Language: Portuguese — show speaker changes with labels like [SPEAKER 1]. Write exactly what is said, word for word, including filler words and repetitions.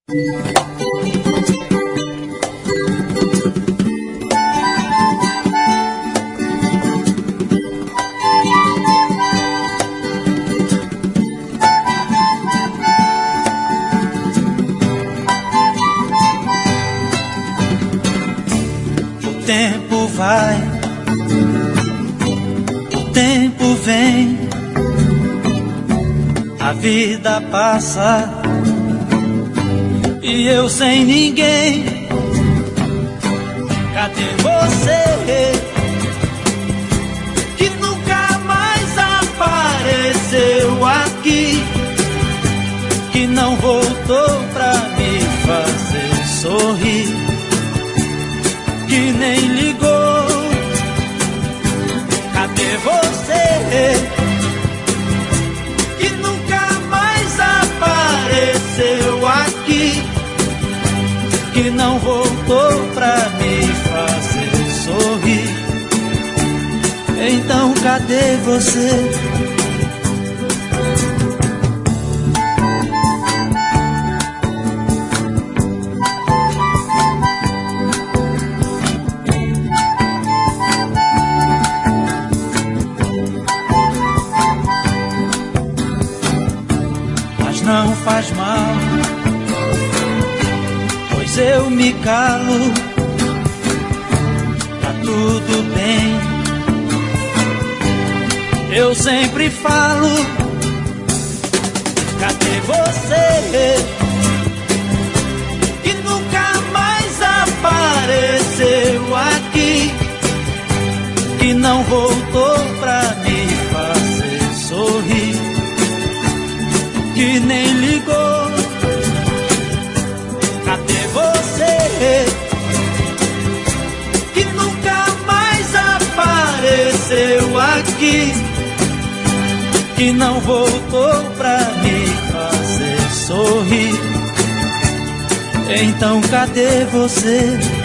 [SPEAKER 1] O tempo vai, o tempo vem, a vida passa e eu sem ninguém. Cadê você que nunca mais apareceu aqui, que não voltou pra me fazer sorrir, que nem ligou? Cadê você que nunca mais apareceu aqui, que não voltou pra me fazer sorrir? Então cadê você? Não faz mal, pois eu me calo, tá tudo bem. Eu sempre falo, cadê você que nunca mais apareceu aqui, que não voltou pra me fazer sorrir, que nem ligou? Cadê você que nunca mais apareceu aqui, que não voltou pra me fazer sorrir? Então cadê você?